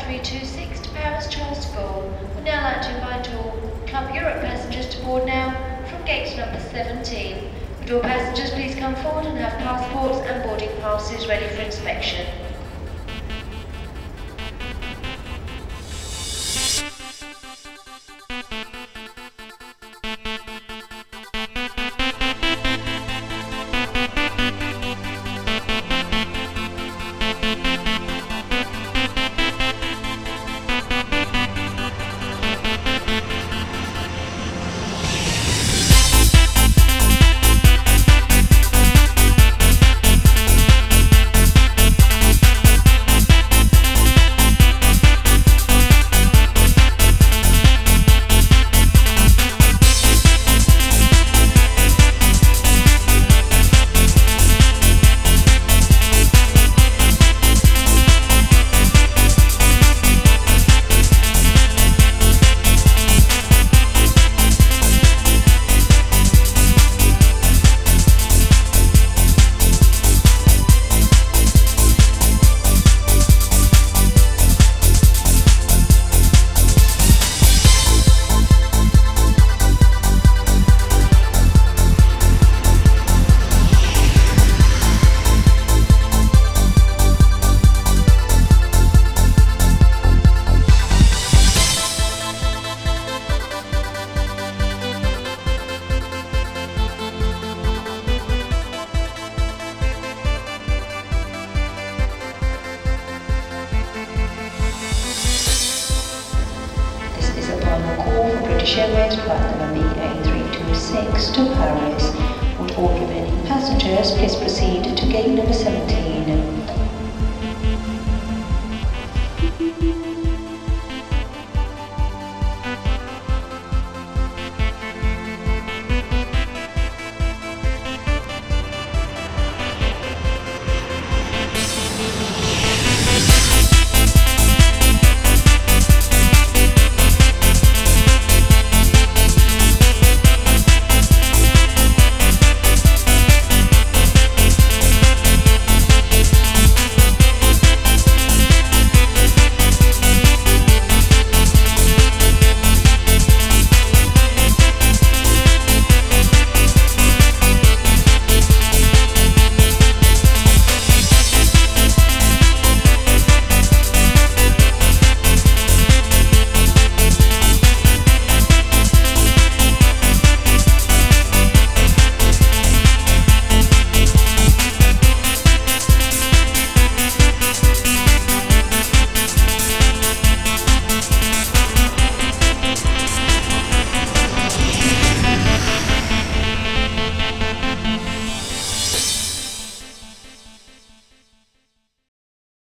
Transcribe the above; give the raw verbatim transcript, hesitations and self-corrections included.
three two six to Paris Charles de Gaulle. We'd now like to invite all Club Europe passengers to board now from gate number seventeen. Would all passengers please come forward and have passports and boarding passes ready for inspection. Call for British Airways flight number B A three two six to Paris. Would all remaining passengers please proceed to gate number seventeen.